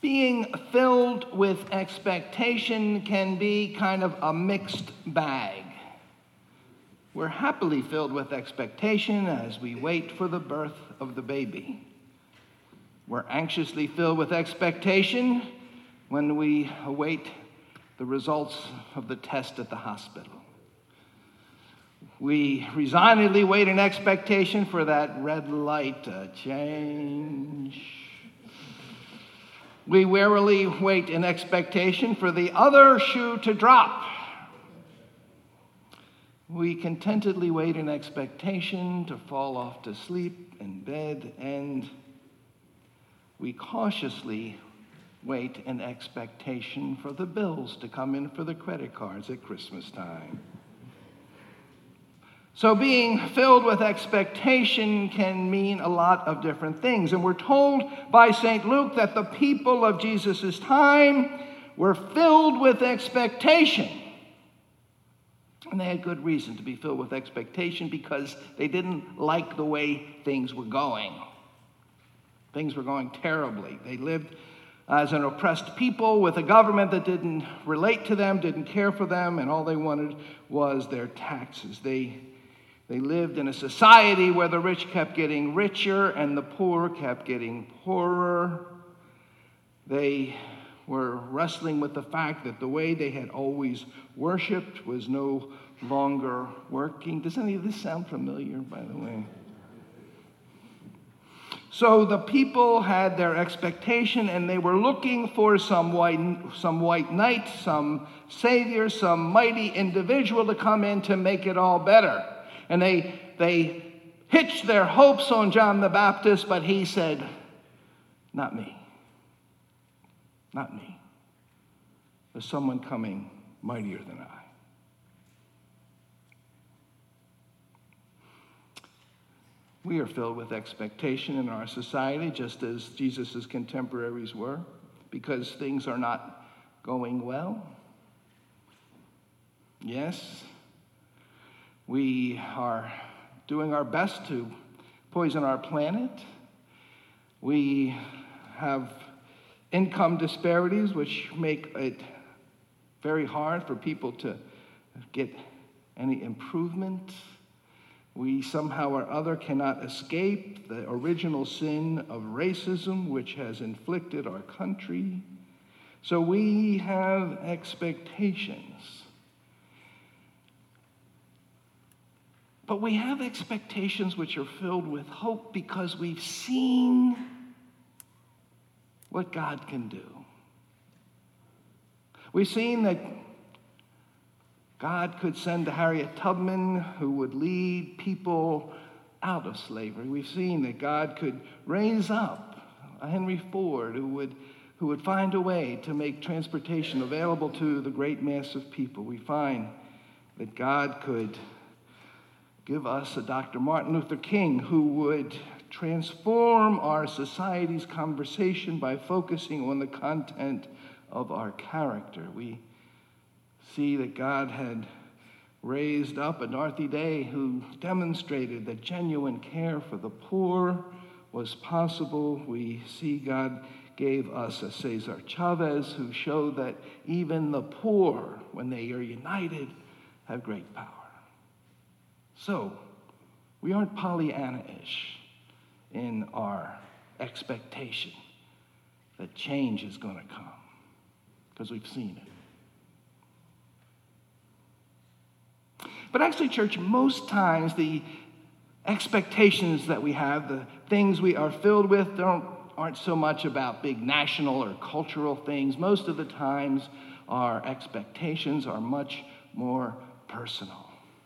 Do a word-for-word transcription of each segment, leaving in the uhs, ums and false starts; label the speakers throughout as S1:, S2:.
S1: Being filled with expectation can be kind of a mixed bag. We're happily filled with expectation as we wait for the birth of the baby. We're anxiously filled with expectation when we await the results of the test at the hospital. We resignedly wait in expectation for that red light to change. We warily wait in expectation for the other shoe to drop. We contentedly wait in expectation to fall off to sleep in bed, and we cautiously wait in expectation for the bills to come in for the credit cards at Christmas time. So being filled with expectation can mean a lot of different things. And we're told by Saint Luke that the people of Jesus' time were filled with expectation. And they had good reason to be filled with expectation because they didn't like the way things were going. Things were going terribly. They lived as an oppressed people with a government that didn't relate to them, didn't care for them, and all they wanted was their taxes. They They lived in a society where the rich kept getting richer and the poor kept getting poorer. They were wrestling with the fact that the way they had always worshipped was no longer working. Does any of this sound familiar, by the way? So the people had their expectation, and they were looking for some white, some white knight, some savior, some mighty individual to come in to make it all better. And they they hitched their hopes on John the Baptist, but he said, not me. Not me. There's someone coming mightier than I. We are filled with expectation in our society, just as Jesus' contemporaries were, because things are not going well. Yes, we are doing our best to poison our planet. We have income disparities which make it very hard for people to get any improvement. We somehow or other cannot escape the original sin of racism which has inflicted our country. So we have expectations. But we have expectations which are filled with hope because we've seen what God can do. We've seen that God could send a Harriet Tubman who would lead people out of slavery. We've seen that God could raise up a Henry Ford who would, who would find a way to make transportation available to the great mass of people. We find that God could give us a Doctor Martin Luther King who would transform our society's conversation by focusing on the content of our character. We see that God had raised up a Dorothy Day who demonstrated that genuine care for the poor was possible. We see God gave us a Cesar Chavez who showed that even the poor, when they are united, have great power. So, we aren't Pollyanna-ish in our expectation that change is going to come, because we've seen it. But actually, church, most times the expectations that we have, the things we are filled with, don't, aren't so much about big national or cultural things. Most of the times, our expectations are much more personal.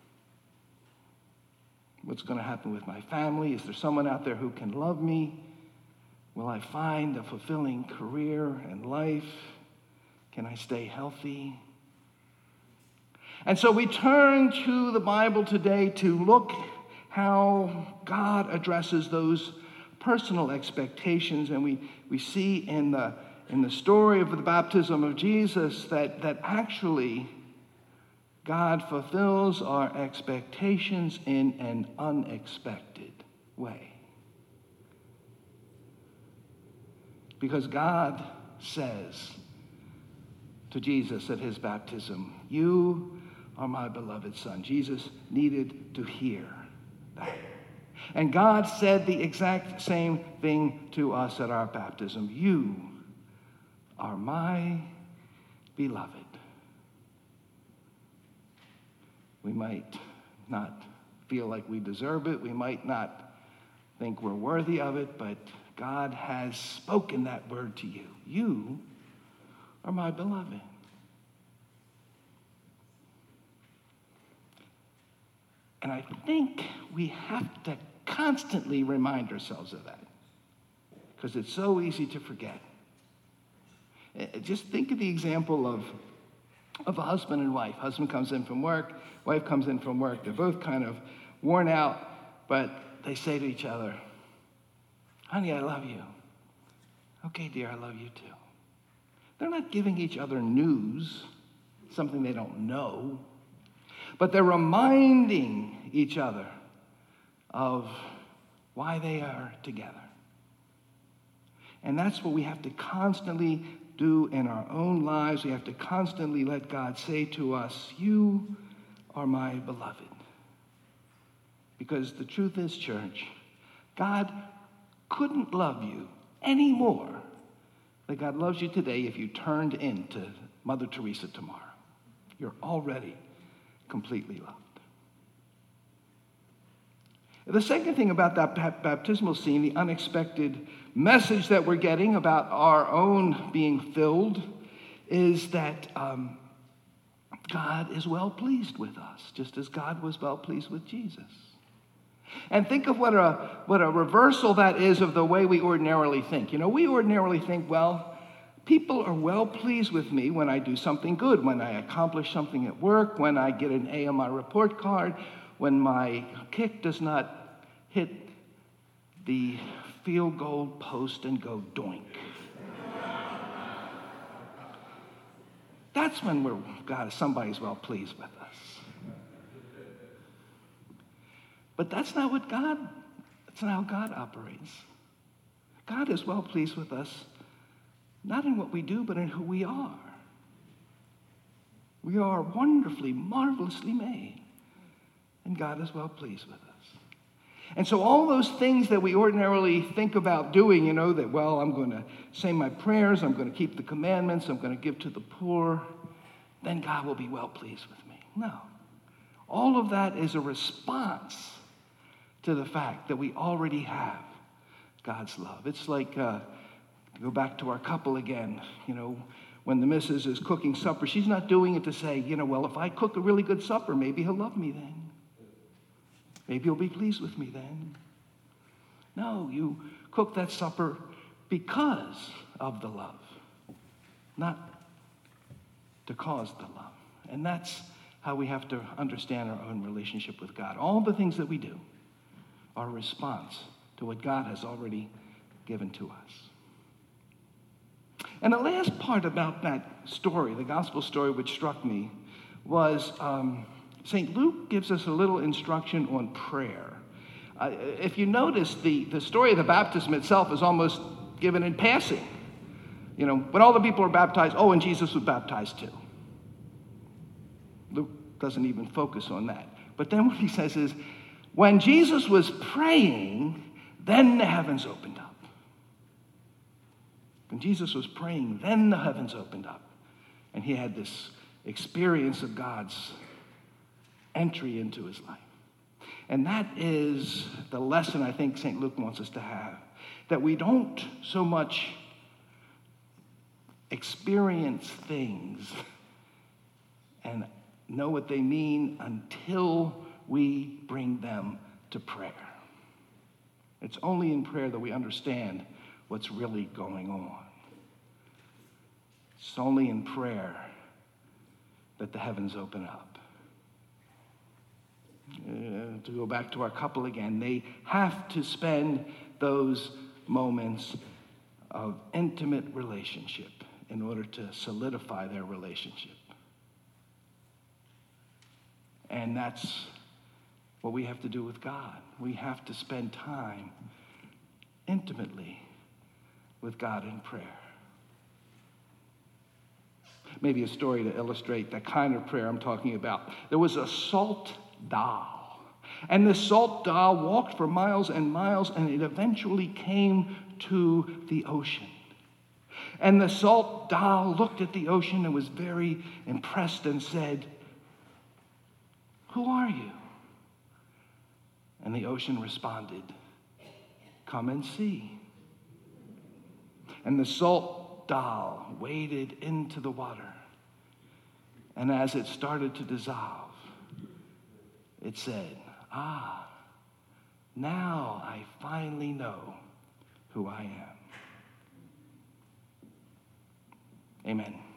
S1: What's going to happen with my family? Is there someone out there who can love me? Will I find a fulfilling career and life? Can I stay healthy? And so we turn to the Bible today to look how God addresses those personal expectations. And we, we see in the, in the story of the baptism of Jesus that, that actually God fulfills our expectations in an unexpected way. Because God says to Jesus at his baptism, "You are my beloved Son." Jesus needed to hear that. And God said the exact same thing to us at our baptism. "You are my beloved." We might not feel like we deserve it. We might not think we're worthy of it, but God has spoken that word to you. You are my beloved. And I think we have to constantly remind ourselves of that, because it's so easy to forget. Just think of the example of, of a husband and wife. Husband comes in from work, wife comes in from work. They're both kind of worn out, but they say to each other, "Honey, I love you." "Okay, dear, I love you too." They're not giving each other news, something they don't know, but they're reminding each other of why they are together. And that's what we have to constantly do in our own lives. We have to constantly let God say to us, "You are my beloved." Because the truth is, church, God couldn't love you any more than God loves you today if you turned into Mother Teresa tomorrow. You're already completely loved. The second thing about that baptismal scene, the unexpected message that we're getting about our own being filled, is that um, God is well pleased with us, just as God was well pleased with Jesus. And think of what a, what a reversal that is of the way we ordinarily think. You know, we ordinarily think, well, people are well pleased with me when I do something good, when I accomplish something at work, when I get an A on my report card, when my kick does not hit the field goal post and go doink. That's when we're God, somebody's well pleased with us. But that's not what God, that's not how God operates. God is well pleased with us, not in what we do, but in who we are. We are wonderfully, marvelously made, and God is well pleased with us. And so all those things that we ordinarily think about doing, you know, that, well, I'm going to say my prayers, I'm going to keep the commandments, I'm going to give to the poor, then God will be well pleased with me. No. All of that is a response to the fact that we already have God's love. It's like, uh, to go back to our couple again, you know, when the missus is cooking supper, she's not doing it to say, you know, well, if I cook a really good supper, maybe he'll love me then. Maybe he'll be pleased with me then. No, you cook that supper because of the love, not to cause the love. And that's how we have to understand our own relationship with God. All the things that we do are a response to what God has already given to us. And the last part about that story, the gospel story, which struck me, was um, Saint Luke gives us a little instruction on prayer. Uh, if you notice, the, the story of the baptism itself is almost given in passing. You know, when all the people are baptized, oh, and Jesus was baptized too. Luke doesn't even focus on that. But then what he says is, when Jesus was praying, then the heavens opened up. When Jesus was praying, then the heavens opened up. And he had this experience of God's entry into his life. And that is the lesson I think Saint Luke wants us to have. That we don't so much experience things and know what they mean until we bring them to prayer. It's only in prayer that we understand what's really going on. It's only in prayer that the heavens open up. Uh, to go back to our couple again, they have to spend those moments of intimate relationship in order to solidify their relationship. And that's what we have to do with God. We have to spend time intimately with God in prayer. maybe a story to illustrate the kind of prayer I'm talking about. There was a salt doll, and the salt doll walked for miles and miles, and it eventually came to the ocean. And the salt doll looked at the ocean and was very impressed and said, "Who are you?" And the ocean responded, "Come and see." And the salt doll waded into the water. And as it started to dissolve, it said, "Ah, now I finally know who I am." Amen.